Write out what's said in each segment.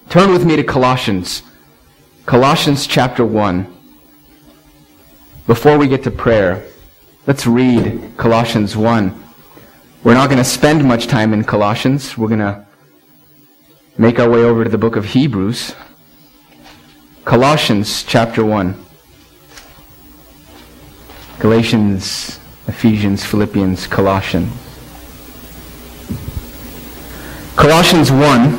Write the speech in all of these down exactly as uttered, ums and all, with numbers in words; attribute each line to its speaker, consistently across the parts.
Speaker 1: Turn with me to Colossians. Colossians chapter one. Before we get to prayer, let's read Colossians one. We're not going to spend much time in Colossians. We're going to make our way over to the book of Hebrews. Colossians chapter one. Galatians, Ephesians, Philippians, Colossians. Colossians one.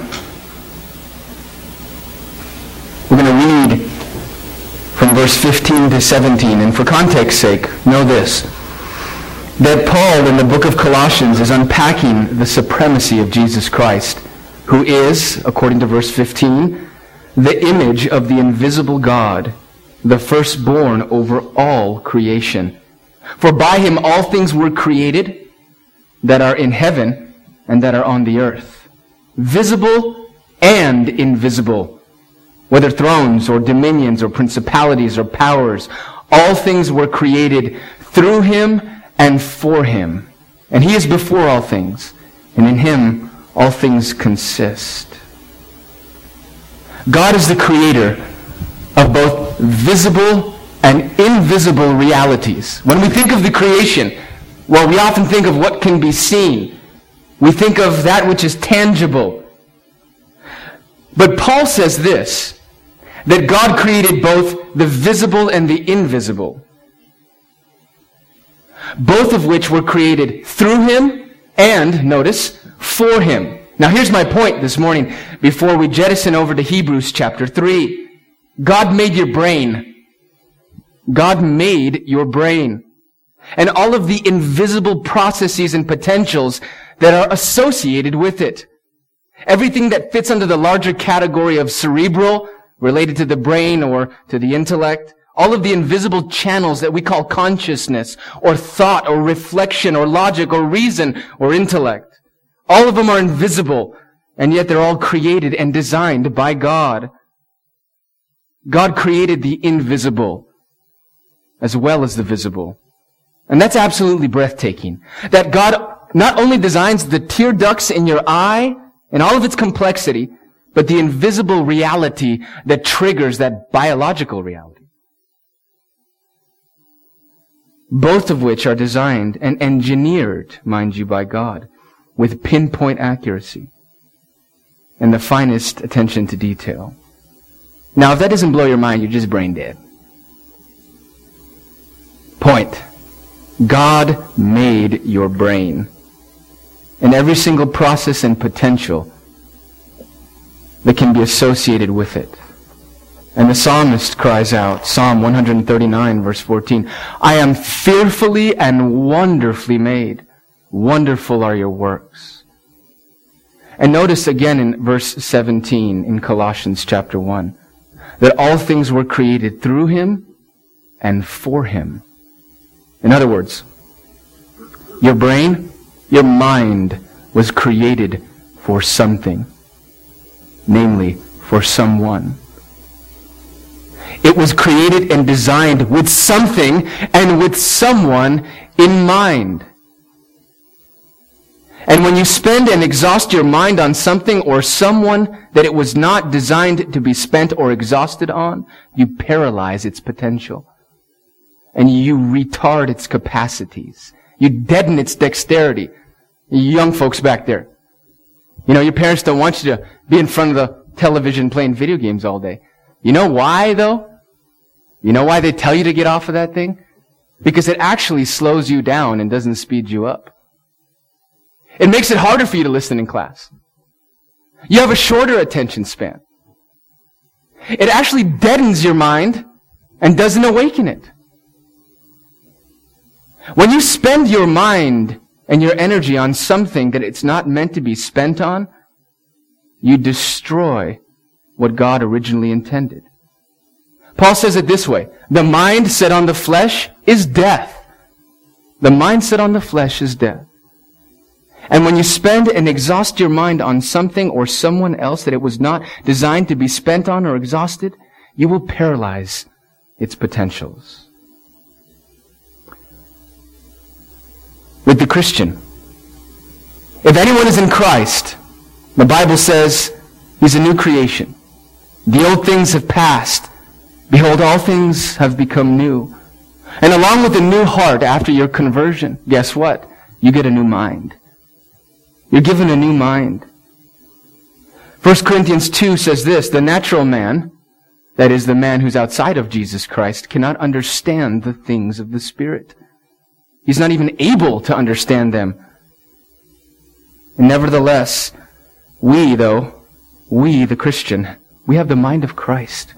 Speaker 1: We're going to read from verse fifteen to seventeen. And for context's sake, know this, that Paul in the book of Colossians is unpacking the supremacy of Jesus Christ, who is, according to verse fifteen, the image of the invisible God, the firstborn over all creation. For by him all things were created that are in heaven and that are on the earth, visible and invisible, whether thrones or dominions or principalities or powers. All things were created through him and for him. And he is before all things, and in him all things consist. God is the creator of both visible and invisible realities. When we think of the creation, well, we often think of what can be seen. We think of that which is tangible. But Paul says this, that God created both the visible and the invisible, both of which were created through him and, notice, for him. Now here's my point this morning before we jettison over to Hebrews chapter three. God made your brain. God made your brain. And all of the invisible processes and potentials that are associated with it. Everything that fits under the larger category of cerebral, related to the brain or to the intellect. All of the invisible channels that we call consciousness or thought or reflection or logic or reason or intellect. All of them are invisible, and yet they're all created and designed by God. God created the invisible as well as the visible. And that's absolutely breathtaking. That God not only designs the tear ducts in your eye and all of its complexity, but the invisible reality that triggers that biological reality. Both of which are designed and engineered, mind you, by God, with pinpoint accuracy and the finest attention to detail. Now, if that doesn't blow your mind, you're just brain dead. Point. God made your brain. And every single process and potential that can be associated with it. And the psalmist cries out, Psalm one thirty-nine, verse fourteen, I am fearfully and wonderfully made. Wonderful are your works. And notice again in verse seventeen in Colossians chapter one, that all things were created through him and for him. In other words, your brain, your mind was created for something. Namely, for someone. It was created and designed with something and with someone in mind. And when you spend and exhaust your mind on something or someone that it was not designed to be spent or exhausted on, you paralyze its potential. And you retard its capacities. You deaden its dexterity. You young folks back there. You know, your parents don't want you to be in front of the television playing video games all day. You know why, though? You know why they tell you to get off of that thing? Because it actually slows you down and doesn't speed you up. It makes it harder for you to listen in class. You have a shorter attention span. It actually deadens your mind and doesn't awaken it. When you spend your mind and your energy on something that it's not meant to be spent on, you destroy what God originally intended. Paul says it this way, the mind set on the flesh is death. The mind set on the flesh is death. And when you spend and exhaust your mind on something or someone else that it was not designed to be spent on or exhausted, you will paralyze its potentials. With the Christian, if anyone is in Christ, the Bible says he's a new creation. The old things have passed. Behold, all things have become new. And along with the new heart after your conversion, guess what? You get a new mind. You're given a new mind. First Corinthians two says this, the natural man, that is the man who's outside of Jesus Christ, cannot understand the things of the Spirit. He's not even able to understand them. And nevertheless, we though, we the Christian, we have the mind of Christ.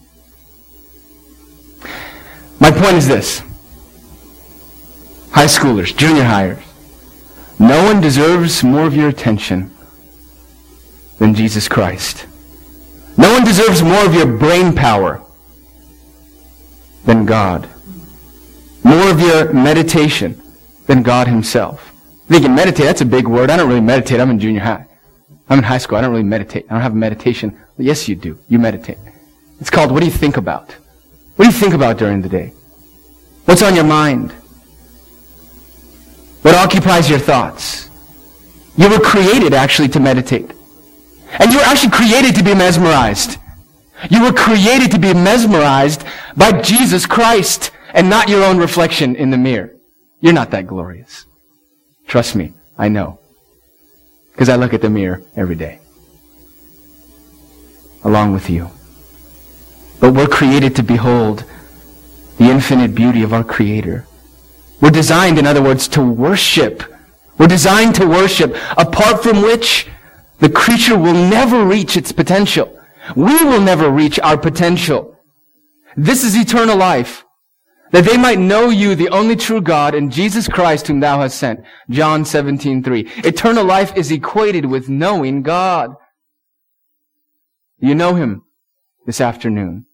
Speaker 1: My point is this. High schoolers, junior hires, no one deserves more of your attention than Jesus Christ. No one deserves more of your brain power than God. More of your meditation than God Himself. Thinking meditate, that's a big word. I don't really meditate. I'm in junior high. I'm in high school. I don't really meditate. I don't have a meditation. Yes, you do. You meditate. It's called, what do you think about? What do you think about during the day? What's on your mind? What occupies your thoughts? You were created actually to meditate. And you were actually created to be mesmerized. You were created to be mesmerized by Jesus Christ and not your own reflection in the mirror. You're not that glorious. Trust me, I know. Because I look at the mirror every day. Along with you. But we're created to behold the infinite beauty of our Creator. We're designed, in other words, to worship. We're designed to worship, apart from which the creature will never reach its potential. We will never reach our potential. This is eternal life, that they might know you, the only true God, and Jesus Christ whom thou hast sent. John seventeen three. Eternal life is equated with knowing God. You know Him this afternoon.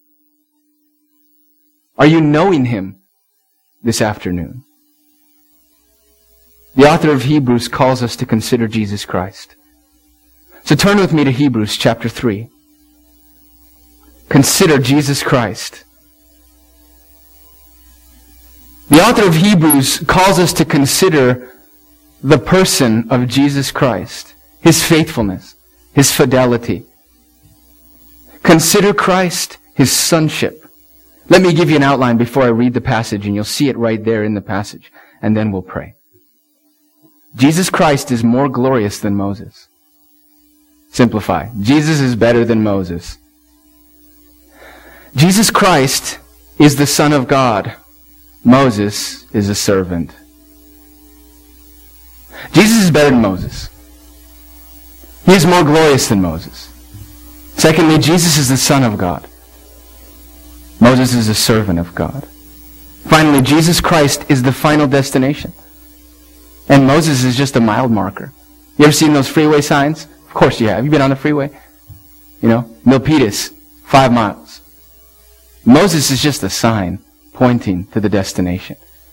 Speaker 1: Are you knowing Him this afternoon? The author of Hebrews calls us to consider Jesus Christ. So turn with me to Hebrews chapter three. Consider Jesus Christ. The author of Hebrews calls us to consider the person of Jesus Christ, His faithfulness, His fidelity. Consider Christ, His sonship. Let me give you an outline before I read the passage, and you'll see it right there in the passage, and then we'll pray. Jesus Christ is more glorious than Moses. Simplify. Jesus is better than Moses. Jesus Christ is the Son of God. Moses is a servant. Jesus is better than Moses. He is more glorious than Moses. Secondly, Jesus is the Son of God. Moses is a servant of God. Finally, Jesus Christ is the final destination. And Moses is just a mile marker. You ever seen those freeway signs? Of course you have. You been on the freeway? You know, Milpitas, five miles. Moses is just a sign pointing to the destination.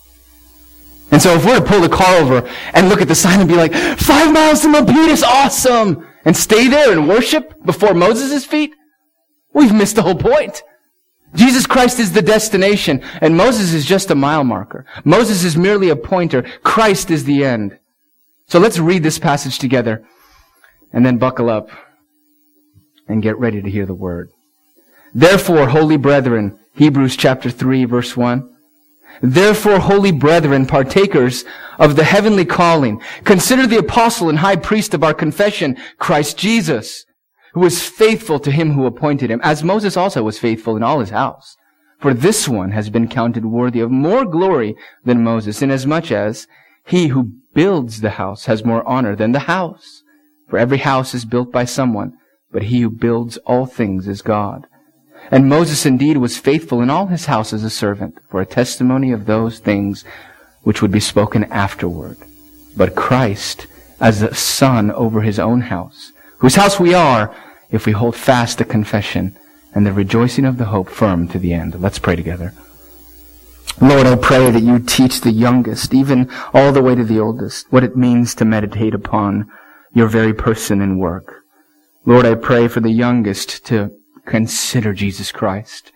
Speaker 1: And so if we're to pull the car over and look at the sign and be like, five miles to Milpitas, awesome! And stay there and worship before Moses' feet, we've missed the whole point. Jesus Christ is the destination, and Moses is just a mile marker. Moses is merely a pointer. Christ is the end. So let's read this passage together, and then buckle up and get ready to hear the word. Therefore, holy brethren, Hebrews chapter three, verse one. Therefore, holy brethren, partakers of the heavenly calling, consider the apostle and high priest of our confession, Christ Jesus, who was faithful to him who appointed him, as Moses also was faithful in all his house. For this one has been counted worthy of more glory than Moses, inasmuch as he who builds the house has more honor than the house. For every house is built by someone, but he who builds all things is God. And Moses indeed was faithful in all his house as a servant, for a testimony of those things which would be spoken afterward. But Christ as a son over his own house, whose house we are, if we hold fast the confession and the rejoicing of the hope firm to the end. Let's pray together. Lord, I pray that you teach the youngest, even all the way to the oldest, what it means to meditate upon your very person and work. Lord, I pray for the youngest to consider Jesus Christ.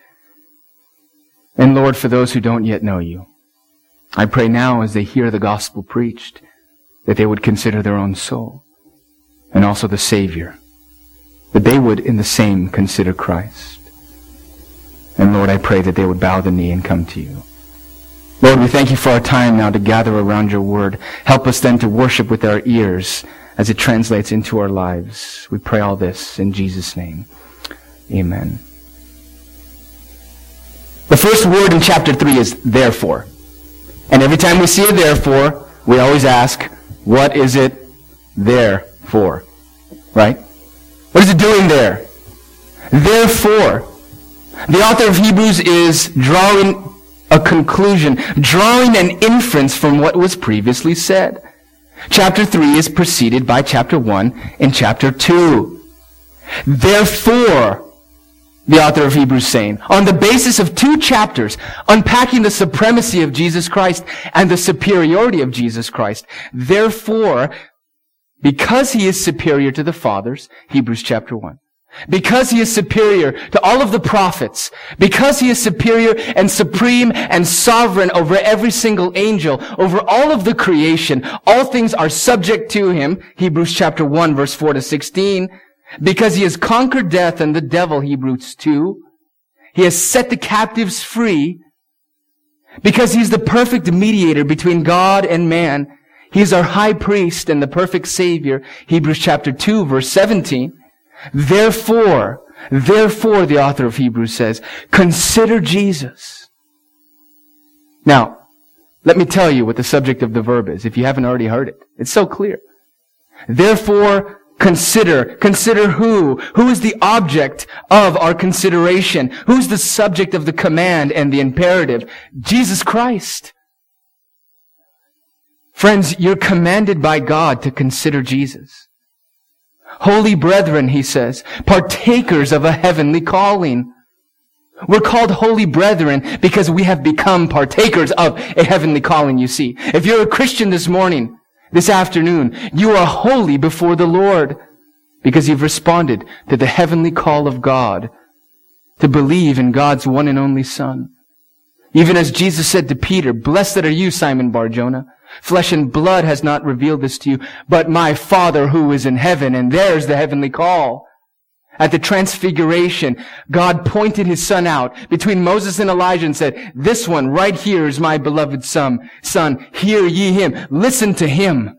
Speaker 1: And Lord, for those who don't yet know you, I pray now as they hear the gospel preached, that they would consider their own soul and also the Savior. that they would in the same consider Christ. And Lord, I pray that they would bow the knee and come to you. Lord, we thank you for our time now to gather around your word. Help us then to worship with our ears as it translates into our lives. We pray all this in Jesus' name. Amen. The first word in chapter three is therefore. And every time we see a therefore, we always ask, what is it there for? Right? What is it doing there? Therefore. The author of Hebrews is drawing a conclusion, drawing an inference from what was previously said. Chapter three is preceded by chapter one and chapter two. Therefore, the author of Hebrews saying, on the basis of two chapters, unpacking the supremacy of Jesus Christ and the superiority of Jesus Christ, therefore, because he is superior to the fathers, Hebrews chapter one, because he is superior to all of the prophets, because he is superior and supreme and sovereign over every single angel, over all of the creation, all things are subject to him, Hebrews chapter one, verse four to sixteen, because he has conquered death and the devil, Hebrews two, he has set the captives free, because he's the perfect mediator between God and man, he is our high priest and the perfect Savior, Hebrews chapter two, verse seventeen, Therefore, therefore, the author of Hebrews says, consider Jesus. Now, let me tell you what the subject of the verb is, if you haven't already heard it. It's so clear. Therefore, consider. Consider who? Who is the object of our consideration? Who's the subject of the command and the imperative? Jesus Christ. Friends, you're commanded by God to consider Jesus. Holy brethren, he says, partakers of a heavenly calling. We're called holy brethren because we have become partakers of a heavenly calling, you see. If you're a Christian this morning, this afternoon, you are holy before the Lord because you've responded to the heavenly call of God to believe in God's one and only Son. Even as Jesus said to Peter, blessed are you, Simon Bar-Jonah. Flesh and blood has not revealed this to you, but my Father who is in heaven. And there's the heavenly call. At the transfiguration, God pointed his Son out between Moses and Elijah and said, this one right here is my beloved Son. Son, hear ye him. Listen to him.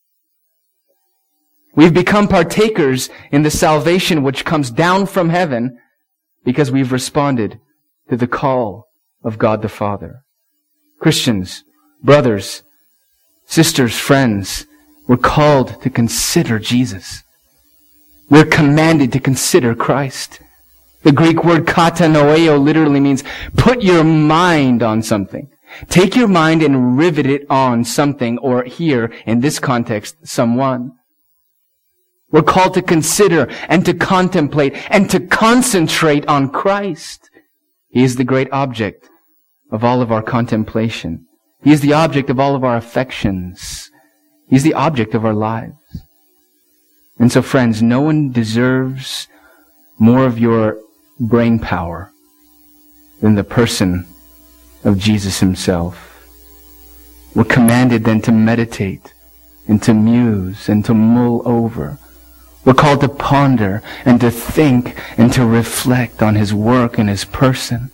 Speaker 1: We've become partakers in the salvation which comes down from heaven because we've responded to the call of God the Father. Christians, brothers, sisters, friends, we're called to consider Jesus. We're commanded to consider Christ. The Greek word katanoeo literally means put your mind on something. Take your mind and rivet it on something, or here, in this context, someone. We're called to consider and to contemplate and to concentrate on Christ. He is the great object of all of our contemplation. He is the object of all of our affections. He's the object of our lives. And so, friends, no one deserves more of your brain power than the person of Jesus himself. We're commanded then to meditate and to muse and to mull over. We're called to ponder and to think and to reflect on his work and his person.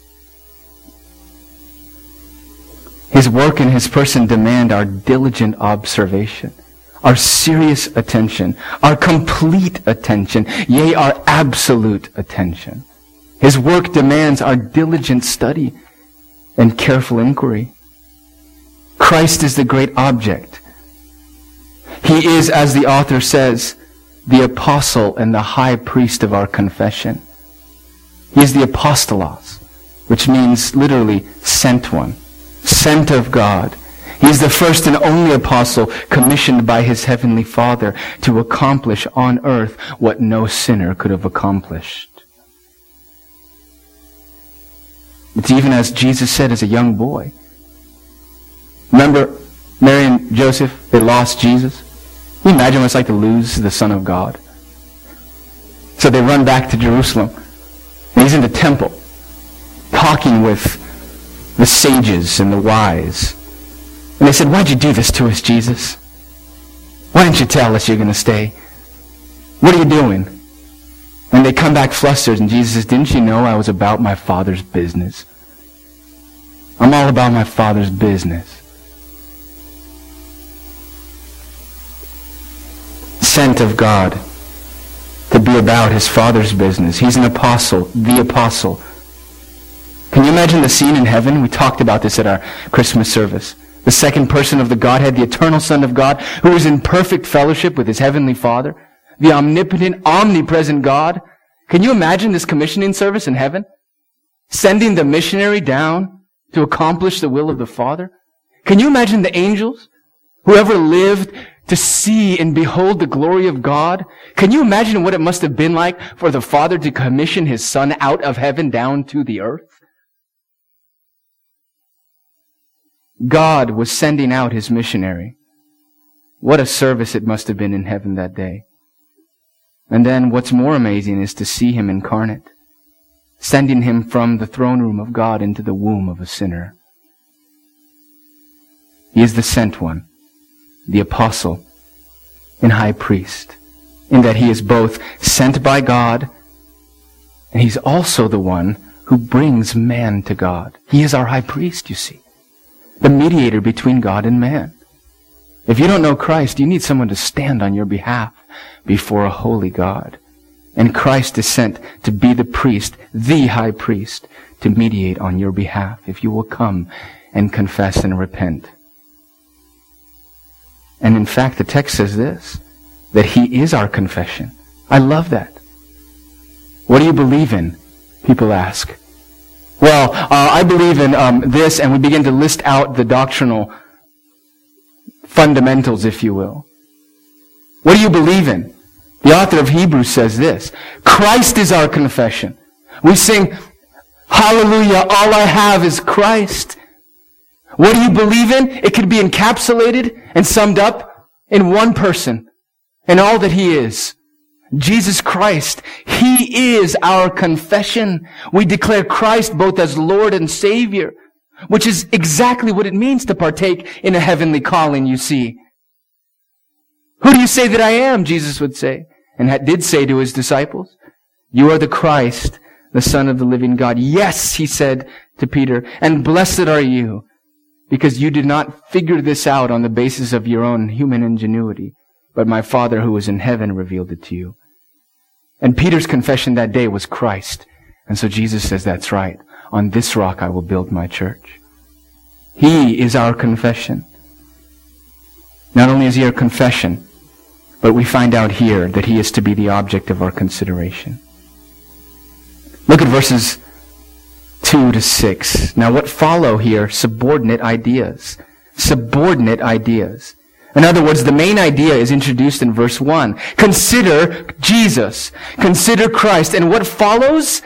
Speaker 1: His work and his person demand our diligent observation, our serious attention, our complete attention, yea, our absolute attention. His work demands our diligent study and careful inquiry. Christ is the great object. He is, as the author says, the apostle and the high priest of our confession. He is the apostolos, which means literally sent one, sent of God. He is the first and only apostle commissioned by his heavenly Father to accomplish on earth what no sinner could have accomplished. It's even as Jesus said as a young boy. Remember Mary and Joseph, they lost Jesus? Can you imagine what it's like to lose the Son of God? So they run back to Jerusalem. And he's in the temple, talking with the sages and the wise. And they said, why'd you do this to us, Jesus? Why didn't you tell us you're going to stay? What are you doing? they come back flustered, and Jesus says, didn't you know I was about my Father's business? I'm all about my Father's business. Sent of God to be about his Father's business. He's an apostle, the apostle. Can you imagine the scene in heaven? We talked about this at our Christmas service. The second person of the Godhead, the eternal Son of God, who is in perfect fellowship with his heavenly Father, the omnipotent, omnipresent God. Can you imagine this commissioning service in heaven? Sending the missionary down to accomplish the will of the Father? Can you imagine the angels? Whoever lived to see and behold the glory of God? Can you imagine what it must have been like for the Father to commission his Son out of heaven down to the earth? God was sending out his missionary. What a service it must have been in heaven that day. And then what's more amazing is to see him incarnate, sending him from the throne room of God into the womb of a sinner. He is the sent one, the apostle and high priest, in that he is both sent by God and he's also the one who brings man to God. He is our high priest, you see, the mediator between God and man. If you don't know Christ, you need someone to stand on your behalf before a holy God. And Christ is sent to be the priest, the high priest, to mediate on your behalf if you will come and confess and repent. And in fact, the text says this, that he is our confession. I love that. What do you believe in? People ask. Well, uh, I believe in um, this, and we begin to list out the doctrinal fundamentals, if you will. What do you believe in? The author of Hebrews says this, Christ is our confession. We sing, hallelujah, all I have is Christ. What do you believe in? It could be encapsulated and summed up in one person and all that he is. Jesus Christ. He is our confession. We declare Christ both as Lord and Savior, which is exactly what it means to partake in a heavenly calling, you see. Who do you say that I am? Jesus would say, and did say to his disciples. You are the Christ, the Son of the living God. Yes, he said to Peter, and blessed are you, because you did not figure this out on the basis of your own human ingenuity, but my Father who is in heaven revealed it to you. And Peter's confession that day was Christ. And so Jesus says, that's right. On this rock I will build my church. He is our confession. Not only is he our confession, but we find out here that he is to be the object of our consideration. Look at verses two to six. Now what follow here? Subordinate ideas. Subordinate ideas. In other words, the main idea is introduced in verse one. Consider Jesus. Consider Christ. And what follows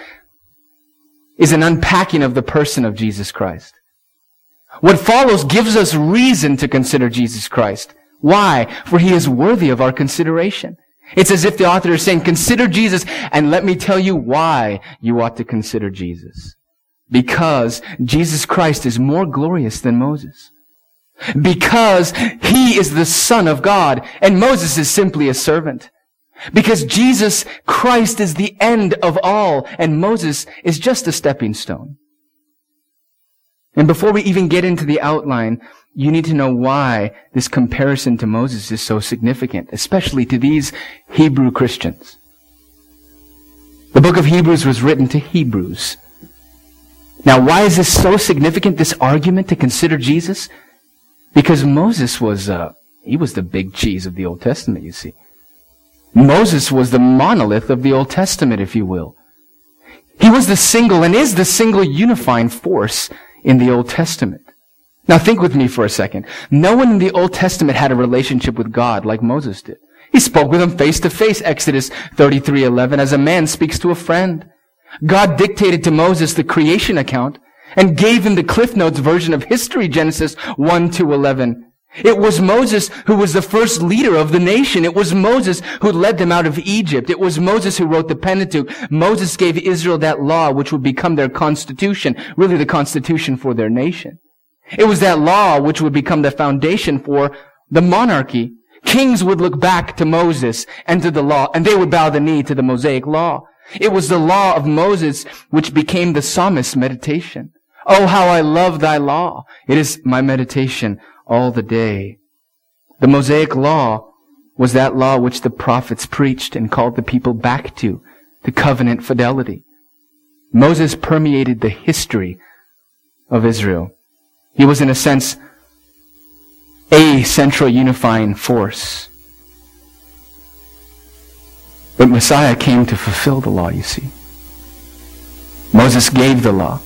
Speaker 1: is an unpacking of the person of Jesus Christ. What follows gives us reason to consider Jesus Christ. Why? For he is worthy of our consideration. It's as if the author is saying, consider Jesus, and let me tell you why you ought to consider Jesus. Because Jesus Christ is more glorious than Moses. Because he is the Son of God, and Moses is simply a servant. Because Jesus Christ is the end of all, and Moses is just a stepping stone. And before we even get into the outline, you need to know why this comparison to Moses is so significant, especially to these Hebrew Christians. The book of Hebrews was written to Hebrews. Now, why is this so significant, this argument to consider Jesus? Because Moses was, uh, he was the big cheese of the Old Testament, you see. Moses was the monolith of the Old Testament, if you will. He was the single and is the single unifying force in the Old Testament. Now think with me for a second. No one in the Old Testament had a relationship with God like Moses did. He spoke with him face to face, Exodus thirty-three eleven, as a man speaks to a friend. God dictated to Moses the creation account and gave him the Cliff Notes version of history, Genesis one to eleven. It was Moses who was the first leader of the nation. It was Moses who led them out of Egypt. It was Moses who wrote the Pentateuch. Moses gave Israel that law which would become their constitution, really the constitution for their nation. It was that law which would become the foundation for the monarchy. Kings would look back to Moses and to the law, and they would bow the knee to the Mosaic law. It was the law of Moses which became the psalmist's meditation. Oh, how I love thy law. It is my meditation all the day. The Mosaic law was that law which the prophets preached and called the people back to, to covenant fidelity. Moses permeated the history of Israel. He was, in a sense, a central unifying force. But Messiah came to fulfill the law, you see. Moses gave the law.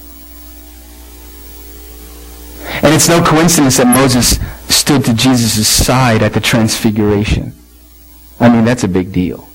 Speaker 1: And it's no coincidence that Moses stood to Jesus' side at the Transfiguration. I mean, that's a big deal.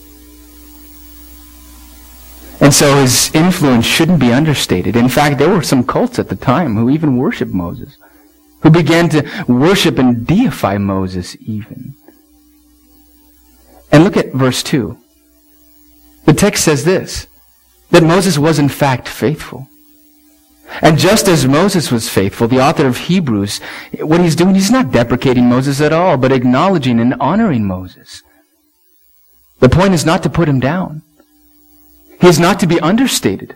Speaker 1: And so his influence shouldn't be understated. In fact, there were some cults at the time who even worshiped Moses, who began to worship and deify Moses even. And look at verse two. The text says this, that Moses was in fact faithful. And just as Moses was faithful, the author of Hebrews, what he's doing, he's not deprecating Moses at all, but acknowledging and honoring Moses. The point is not to put him down. He is not to be understated.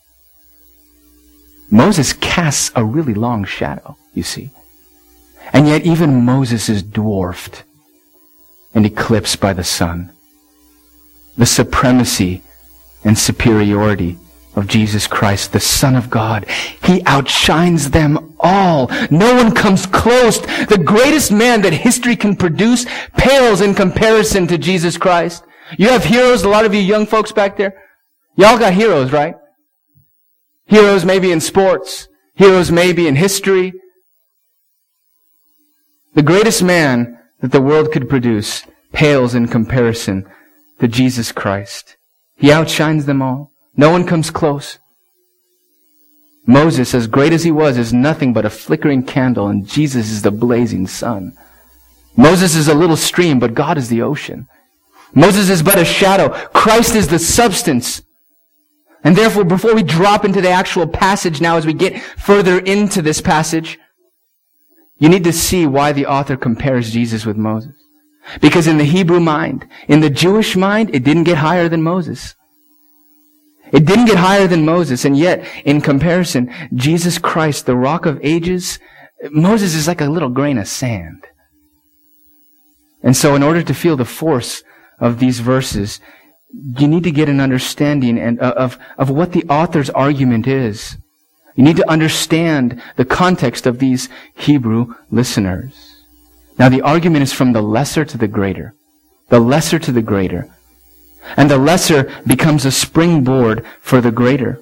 Speaker 1: Moses casts a really long shadow, you see. And yet even Moses is dwarfed and eclipsed by the sun. The supremacy and superiority of Jesus Christ, the Son of God. He outshines them all. No one comes close. The greatest man that history can produce pales in comparison to Jesus Christ. You have heroes, a lot of you young folks back there. Y'all got heroes, right? Heroes maybe in sports. Heroes maybe in history. The greatest man that the world could produce pales in comparison to Jesus Christ. He outshines them all. No one comes close. Moses, as great as he was, is nothing but a flickering candle, and Jesus is the blazing sun. Moses is a little stream, but God is the ocean. Moses is but a shadow. Christ is the substance. And therefore, before we drop into the actual passage now, as we get further into this passage, you need to see why the author compares Jesus with Moses. Because in the Hebrew mind, in the Jewish mind, it didn't get higher than Moses. It didn't get higher than Moses, and yet, in comparison, Jesus Christ, the Rock of Ages, Moses is like a little grain of sand. And so in order to feel the force of these verses, you need to get an understanding and of, of what the author's argument is. You need to understand the context of these Hebrew listeners. Now the argument is from the lesser to the greater. The lesser to the greater. And the lesser becomes a springboard for the greater.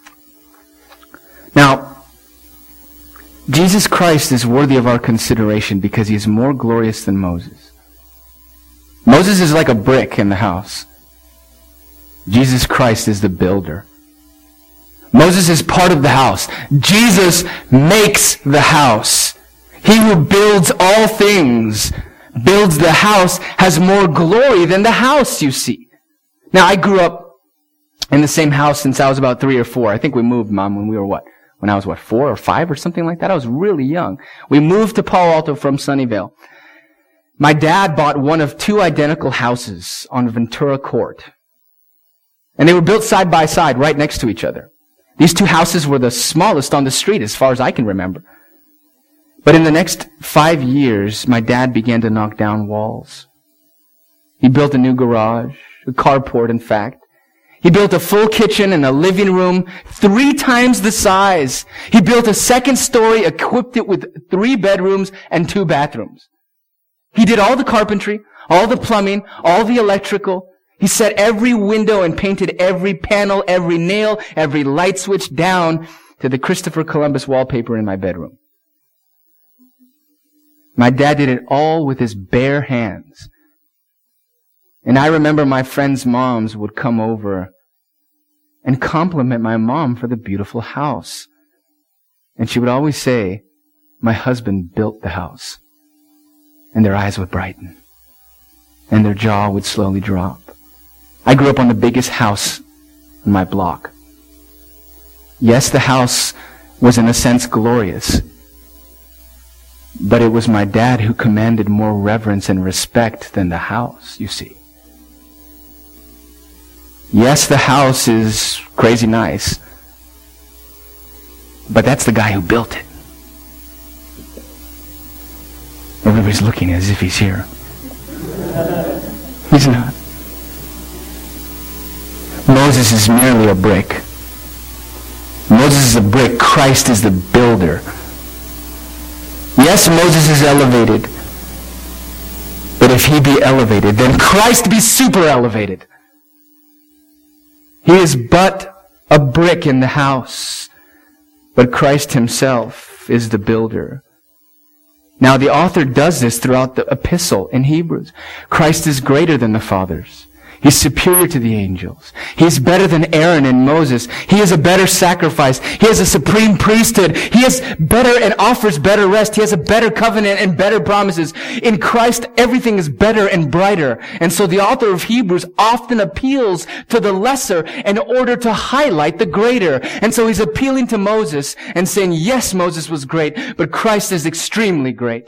Speaker 1: Now, Jesus Christ is worthy of our consideration because he is more glorious than Moses. Moses is like a brick in the house. Jesus Christ is the builder. Moses is part of the house. Jesus makes the house. He who builds all things, builds the house, has more glory than the house, you see. Now, I grew up in the same house since I was about three or four. I think we moved, Mom, when we were what? When I was what, four or five or something like that? I was really young. We moved to Palo Alto from Sunnyvale. My dad bought one of two identical houses on Ventura Court. And they were built side by side, right next to each other. These two houses were the smallest on the street, as far as I can remember. But in the next five years, my dad began to knock down walls. He built a new garage, a carport, in fact. He built a full kitchen and a living room, three times the size. He built a second story, equipped it with three bedrooms and two bathrooms. He did all the carpentry, all the plumbing, all the electrical. He set every window and painted every panel, every nail, every light switch down to the Christopher Columbus wallpaper in my bedroom. My dad did it all with his bare hands. And I remember my friends' moms would come over and compliment my mom for the beautiful house. And she would always say, "My husband built the house." And their eyes would brighten. And their jaw would slowly drop. I grew up on the biggest house on my block. Yes, the house was in a sense glorious. But it was my dad who commanded more reverence and respect than the house, you see. Yes, the house is crazy nice, but that's the guy who built it. Everybody's looking as if he's here. He's not. Moses is merely a brick. Moses is a brick. Christ is the builder. Yes, Moses is elevated. But if he be elevated, then Christ be super elevated. He is but a brick in the house, but Christ himself is the builder. Now the author does this throughout the epistle in Hebrews. Christ is greater than the fathers. He's superior to the angels. He's better than Aaron and Moses. He is a better sacrifice. He has a supreme priesthood. He is better and offers better rest. He has a better covenant and better promises. In Christ, everything is better and brighter. And so the author of Hebrews often appeals to the lesser in order to highlight the greater. And so he's appealing to Moses and saying, yes, Moses was great, but Christ is extremely great.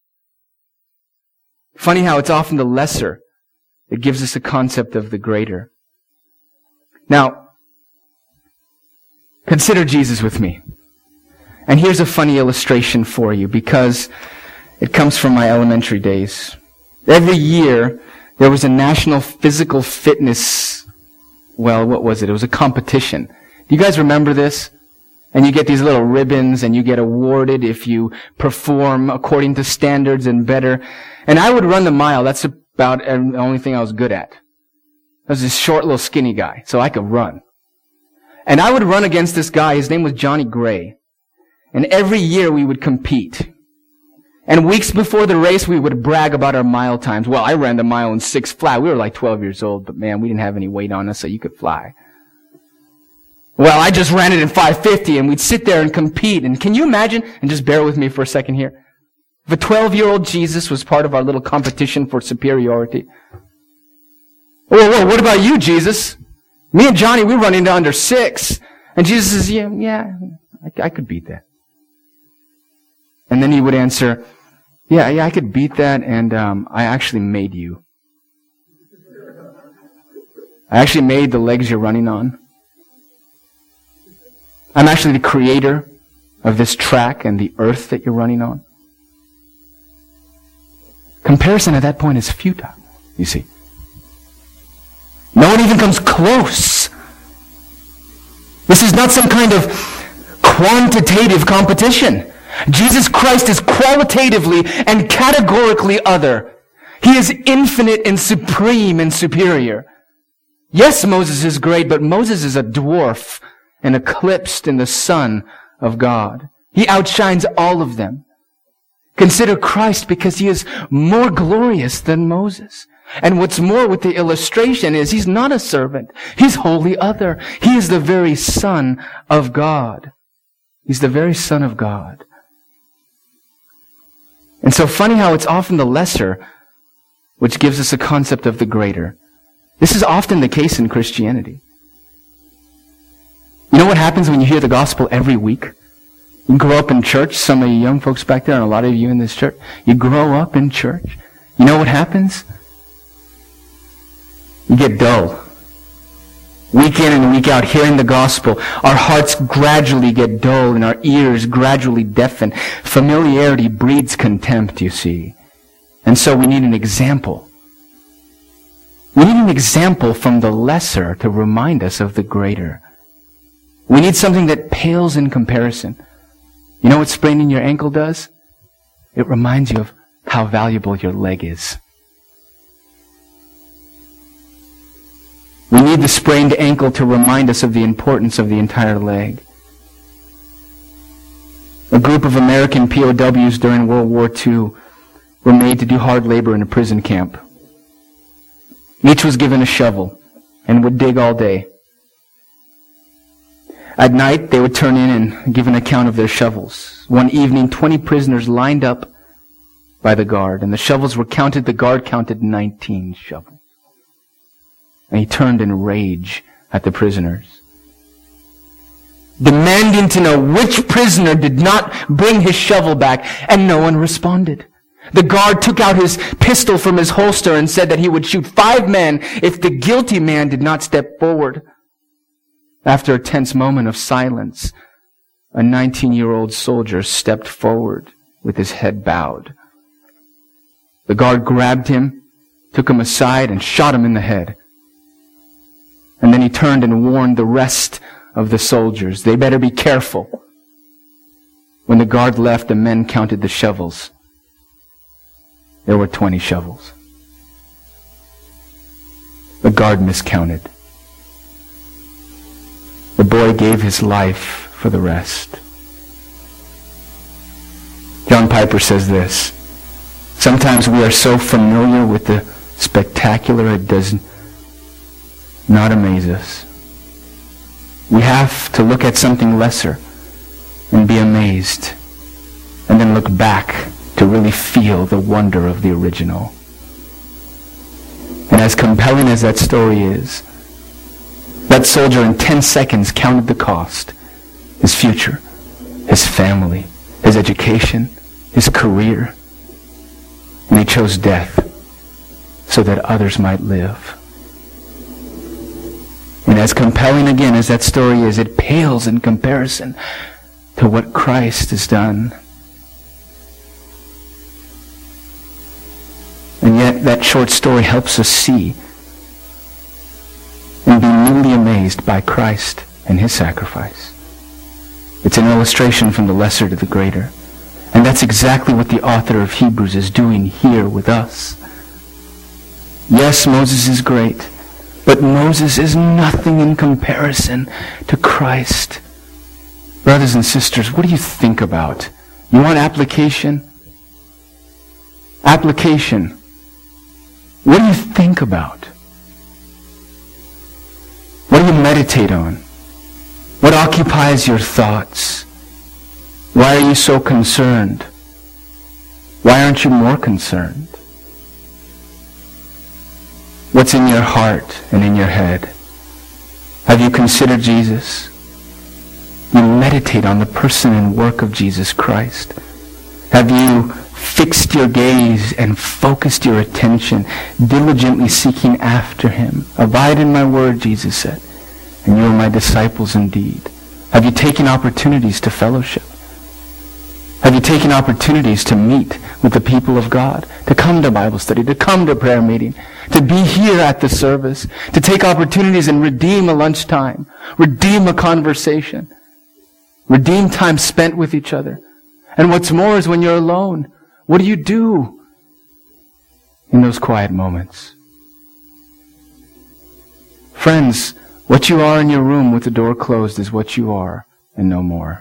Speaker 1: Funny how it's often the lesser that gives us a concept of the greater. Now, consider Jesus with me. And here's a funny illustration for you because it comes from my elementary days. Every year, there was a national physical fitness, well, what was it? It was a competition. Do you guys remember this? And you get these little ribbons and you get awarded if you perform according to standards and better. And I would run the mile. That's a about the only thing I was good at. I was this short little skinny guy, so I could run. And I would run against this guy, his name was Johnny Gray. And every year we would compete. And weeks before the race we would brag about our mile times. Well, I ran the mile in six flat. We were like twelve years old, but man, we didn't have any weight on us, so you could fly. Well, I just ran it in five fifty, and we'd sit there and compete. And can you imagine, and just bear with me for a second here, if a twelve-year-old Jesus was part of our little competition for superiority. Whoa, whoa, what about you, Jesus? Me and Johnny, we run into under six. And Jesus says, yeah, yeah, I, I could beat that. And then he would answer, yeah, yeah, I could beat that, and um, I actually made you. I actually made the legs you're running on. I'm actually the creator of this track and the earth that you're running on. Comparison at that point is futile, you see. No one even comes close. This is not some kind of quantitative competition. Jesus Christ is qualitatively and categorically other. He is infinite and supreme and superior. Yes, Moses is great, but Moses is a dwarf and eclipsed in the Son of God. He outshines all of them. Consider Christ because he is more glorious than Moses. And what's more with the illustration is he's not a servant. He's wholly other. He is the very Son of God. He's the very Son of God. And so funny how it's often the lesser which gives us a concept of the greater. This is often the case in Christianity. You know what happens when you hear the gospel every week? You grow up in church, some of you young folks back there, and a lot of you in this church, you grow up in church. You know what happens? You get dull. Week in and week out, hearing the gospel, our hearts gradually get dull and our ears gradually deafen. Familiarity breeds contempt, you see. And so we need an example. We need an example from the lesser to remind us of the greater. We need something that pales in comparison. You know what spraining your ankle does? It reminds you of how valuable your leg is. We need the sprained ankle to remind us of the importance of the entire leg. A group of American P O Ws during World War Two were made to do hard labor in a prison camp. Each was given a shovel and would dig all day. At night, they would turn in and give an account of their shovels. One evening, twenty prisoners lined up by the guard, and the shovels were counted. The guard counted nineteen shovels. And he turned in rage at the prisoners, demanding to know which prisoner did not bring his shovel back, and no one responded. The guard took out his pistol from his holster and said that he would shoot five men if the guilty man did not step forward. After a tense moment of silence, a nineteen-year-old soldier stepped forward with his head bowed. The guard grabbed him, took him aside, and shot him in the head. And then he turned and warned the rest of the soldiers, they better be careful. When the guard left, the men counted the shovels. There were twenty shovels. The guard miscounted. The boy gave his life for the rest. John Piper says this, sometimes we are so familiar with the spectacular it does not amaze us. We have to look at something lesser and be amazed, and then look back to really feel the wonder of the original. And as compelling as that story is, that soldier in ten seconds counted the cost, his future, his family, his education, his career, and he chose death so that others might live. And as compelling again as that story is, it pales in comparison to what Christ has done. And yet that short story helps us see and be newly amazed by Christ and his sacrifice. It's an illustration from the lesser to the greater. And that's exactly what the author of Hebrews is doing here with us. Yes, Moses is great, but Moses is nothing in comparison to Christ. Brothers and sisters, what do you think about? You want application? Application. What do you think about? What do you meditate on? What occupies your thoughts? Why are you so concerned? Why aren't you more concerned? What's in your heart and in your head? Have you considered Jesus? You meditate on the person and work of Jesus Christ. Have you fixed your gaze and focused your attention, diligently seeking after him? Abide in my word, Jesus said, and you are my disciples indeed. Have you taken opportunities to fellowship? Have you taken opportunities to meet with the people of God, to come to Bible study, to come to prayer meeting, to be here at the service, to take opportunities and redeem a lunchtime, redeem a conversation, redeem time spent with each other? And what's more is when you're alone, what do you do in those quiet moments? Friends, what you are in your room with the door closed is what you are and no more.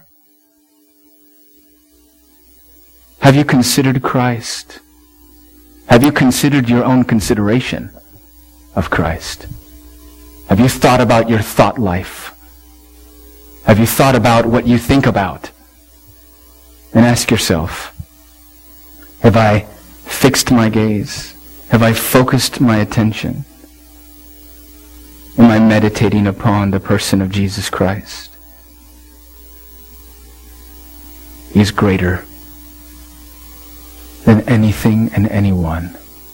Speaker 1: Have you considered Christ? Have you considered your own consideration of Christ? Have you thought about your thought life? Have you thought about what you think about? And ask yourself, have I fixed my gaze? Have I focused my attention? Am I meditating upon the person of Jesus Christ? He is greater than anything and anyone.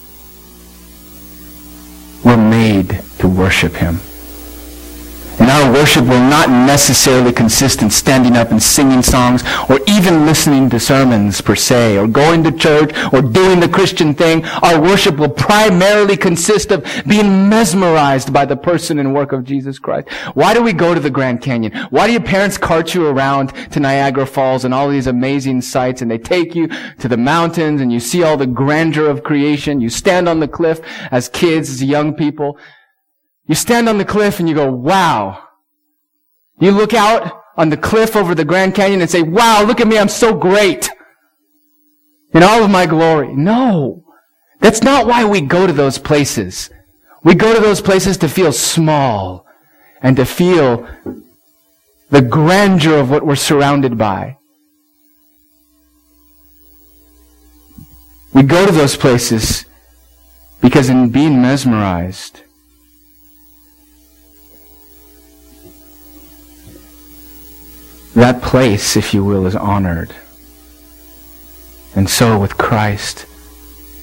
Speaker 1: We're made to worship him. And our worship will not necessarily consist in standing up and singing songs or even listening to sermons per se or going to church or doing the Christian thing. Our worship will primarily consist of being mesmerized by the person and work of Jesus Christ. Why do we go to the Grand Canyon? Why do your parents cart you around to Niagara Falls and all these amazing sights, and they take you to the mountains and you see all the grandeur of creation? You stand on the cliff as kids, as young people. You stand on the cliff and you go, wow. You look out on the cliff over the Grand Canyon and say, wow, look at me, I'm so great in all of my glory. No, that's not why we go to those places. We go to those places to feel small and to feel the grandeur of what we're surrounded by. We go to those places because in being mesmerized, that place, if you will, is honored. And so with Christ,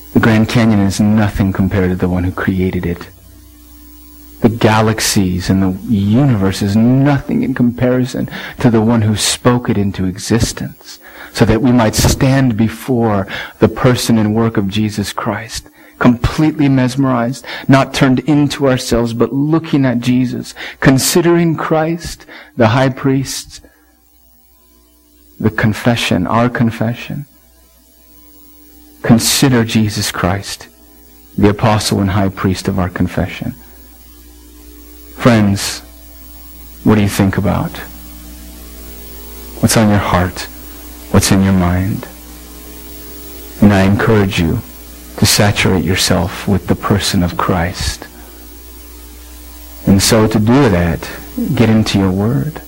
Speaker 1: The Grand Canyon is nothing compared to the one who created it. The galaxies and the universe is nothing in comparison to the one who spoke it into existence, so that we might stand before the person and work of Jesus Christ, completely mesmerized, not turned into ourselves, but looking at Jesus, considering Christ, the high priest, the confession, our confession. Consider Jesus Christ, the apostle and high priest of our confession. Friends, what do you think about? What's on your heart? What's in your mind? And I encourage you to saturate yourself with the person of Christ. And so to do that, get into your Word.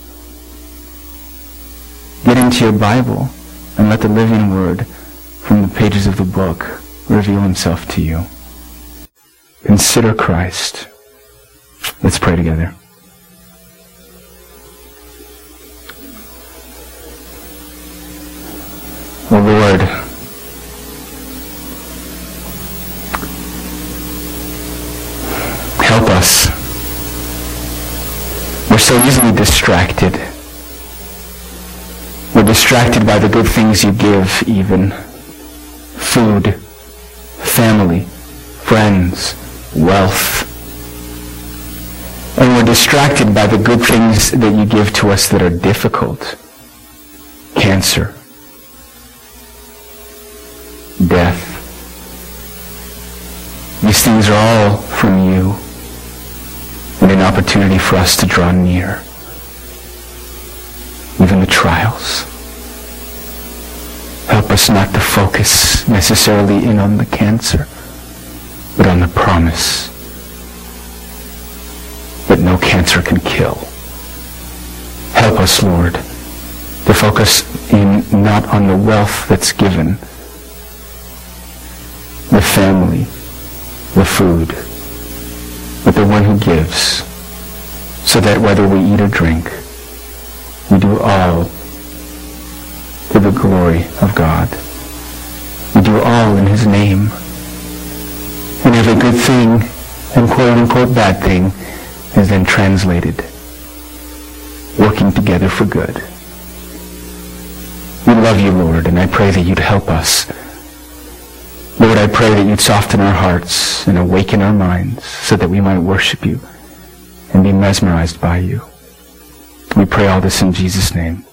Speaker 1: Get into your Bible and let the living Word from the pages of the book reveal himself to you. Consider Christ. Let's pray together. Oh Lord, help us. We're so easily distracted. We're distracted by the good things you give, even food, family, friends, wealth. And we're distracted by the good things that you give to us that are difficult. Cancer, death. These things are all from you, and an opportunity for us to draw near. Even the trials. Help us not to focus necessarily in on the cancer, but on the promise that no cancer can kill. Help us, Lord, to focus in not on the wealth that's given, the family, the food, but the one who gives, so that whether we eat or drink, we do all to the glory of God. We do all in His name. And every good thing and quote-unquote bad thing is then translated, working together for good. We love you, Lord, and I pray that you'd help us. Lord, I pray that you'd soften our hearts and awaken our minds so that we might worship you and be mesmerized by you. We pray all this in Jesus' name.